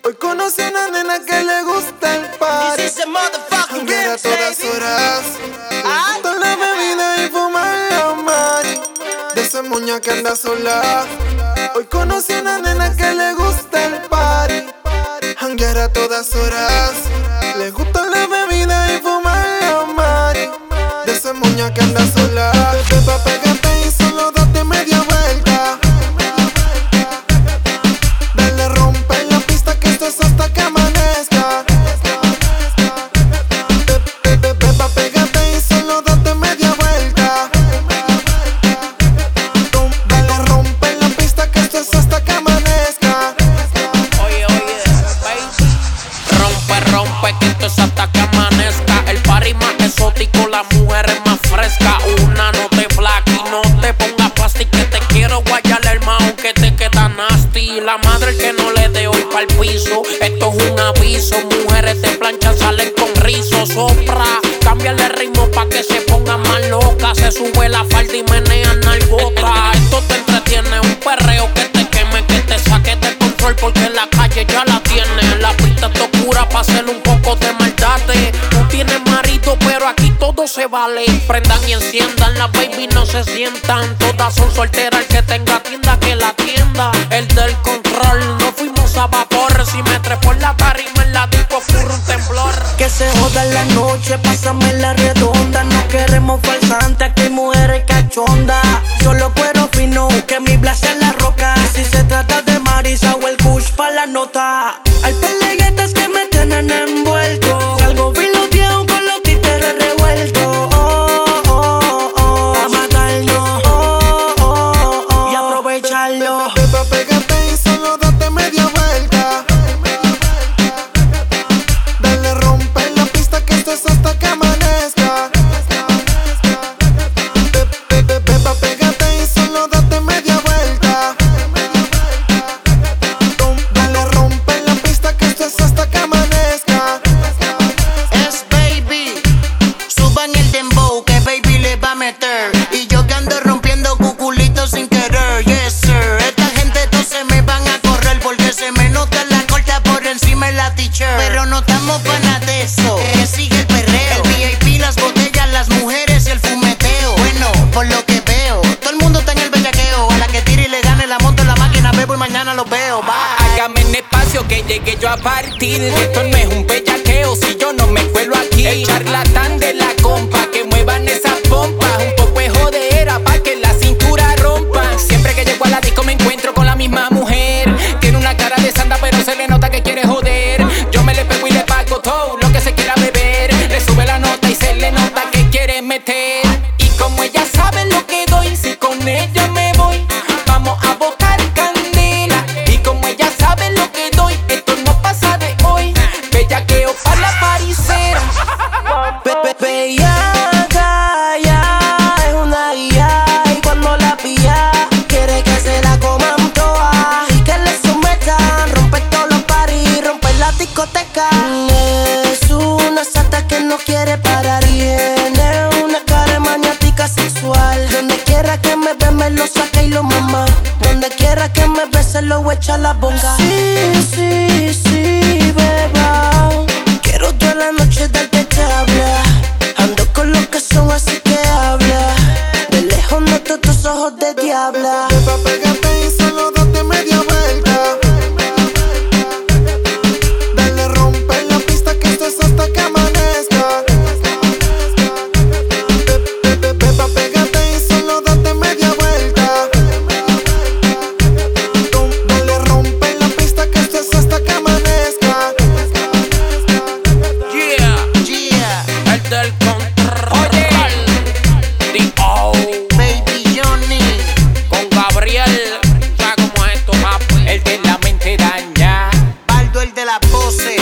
Hoy conocí a una nena que le gusta el party. Janguear a todas horas. Le gusta la bebida y fumar la mari. De esa moña que anda sola. Hoy conocí a una nena que le gusta el party. Janguear a todas horas. Le gusta la bebida y fumar la mari. De esa moña que anda sola. Beba, pégate y solo date media vuelta. Dale, rompe la pista que esto es hasta que amanezca. Beba, pégate y solo date media vuelta. Dale, rompe la pista que esto es hasta que amanezca. Oye, baby. Rompe, que esto es hasta que amanezca. El party más exótico, la mujer es más fresca. Una no te flaque y no te pongas plástico. Que te quiero guayar el mao que te queda nasty. La madre que no le dé hoy pa'l piso. Esto es un aviso. Mujeres de plancha salen con rizo. Sopra, cámbiale el ritmo pa' que se ponga más loca. Se sube la falda y menea nalgota. Esto te entretiene, un perreo que te queme, que te saque de control porque la calle ya la tiene. La pista está oscura pa' hacer un poco de maldad. No tienes marido, pero aquí todo se vale. Prendan y enciendan, las baby no se sientan. Todas son solteras, el que tenga tienda que la tienda. El del control, no fuimos a vapor. Si me trepo en la tarima en la disco ocurre un temblor. Que se joda la noche, pásame la redonda. No queremos falsante, aquí hay mujeres cachonda. Solo cuero fino, que mi blase en la roca. Si se trata de Marisa o el Kush pa' la nota. Hay peleguetas que me tienen envuelto. Salgo filoteado con los títeres revueltos. A matarlo y aprovecharlo. Beba, pégate y solo date media vuelta. Dale, rompe la pista que esto es hasta que amanezca. Beba, pégate y solo date media vuelta. Dale, rompe la pista que esto es hasta que amanezca. Es baby, suban el dembow que baby le va a meter. Y yo que ando rompiendo cuculitos sin querer, yes sir. Esta gente todos se me van a correr porque se me nota la corta por encima de la t-shirt. Pero no estamos para nada de eso, que sigue el perreo. El VIP, las botellas, las mujeres y el fumeteo. Bueno, por lo que veo, todo el mundo está en el bellaqueo. A la que tire y le gane la monto en la máquina, bebo y mañana los veo. Bye. Hágame en espacio que llegue yo a partir. Esto no es un bellaqueo si yo no me cuelo aquí. El charlatán de la compa que muevan esas pompas. Un poco de jodera pa' que la cintura rompa. Siempre que llego a la disco me encuentro con la misma mujer. Tiene una cara de santa pero se le nota que quiere joder. Yo me le pego y le pago todo lo que se quiera beber. Le sube la nota y se le nota que quiere meter. Y como ella sabe lo que doy, si con ella me voy, vamos a botar candela. Y como ella sabe lo que doy, esto no pasa de hoy. Bellaqueo pa' la paricera. Bellaca, ya, es una guía. Y cuando la pilla, quiere que se la coman toda. Y que le sometan, rompe todos los paris, rompe la discoteca. Es una sata que no quiere parar. Tiene una cara maniática sexual. Donde quiera que me ve me lo saca y lo mama. Donde quiera que me ve se lo echa la bonga. Sí, beba. Quiero toda la noche darte tabla. Ando con los que son así que habla. De lejos noto tus ojos de diabla. Beba, pégate y solo date media vuelta. Dale, rompe la pista que esto es hasta que amanezca. Beba, pégate y solo date media vuelta. Dale, rompe la pista que esto es hasta que amanezca. Yeah, El del control. Oye, D.O. baby Johnny. con Gabriel. ¿Sabes cómo es esto, papi? El de la mente daña. Baldo el de la pose.